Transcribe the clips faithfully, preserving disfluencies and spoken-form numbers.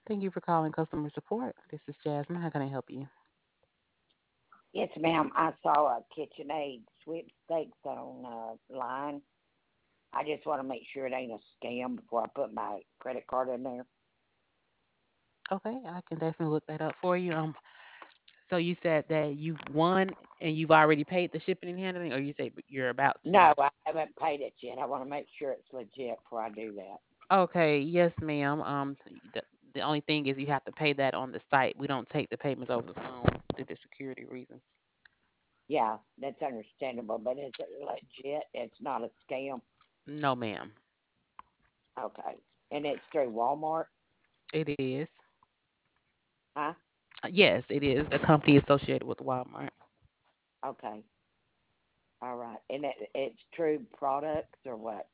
Thank you for calling customer support. This is Jasmine. How can I help you? Yes, ma'am. I saw a KitchenAid sweepstakes on uh, line. I just want to make sure it ain't a scam before I put my credit card in there. Okay, I can definitely look that up for you. Um, so you said that you won and you've already paid the shipping and handling, or you say you're about to? No, I haven't paid it yet. I want to make sure it's legit before I do that. Okay, yes, ma'am. Um, the, the only thing is you have to pay that on the site. We don't take the payments over the phone due to security reasons. Yeah, that's understandable, but is it legit? It's not a scam. No, ma'am. Okay. And it's through Walmart? It is. Huh? Uh, Yes, it is. A company associated with Walmart. Okay. All right. And it, it's true products or what?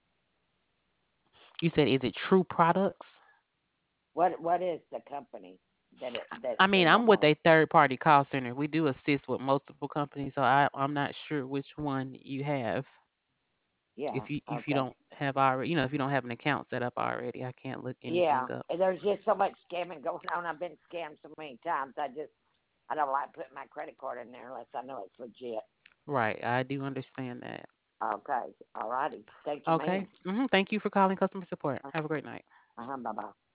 You said, is it True Products? What What is the company that it that's I through mean, I'm with Walmart? a third party call center. We do assist with multiple companies, so I, I'm not sure which one you have. Yeah. If you if you Okay. don't have already, you know, if you don't have an account set up already, I can't look Yeah, anything up. and there's just so much scamming going on. I've been scammed so many times. I just I don't like putting my credit card in there unless I know it's legit. Right, I do understand that. Okay, all righty. Thank you, Okay. ma'am. Hmm. Thank you for calling customer support. Have a great night. Uh huh. Bye bye.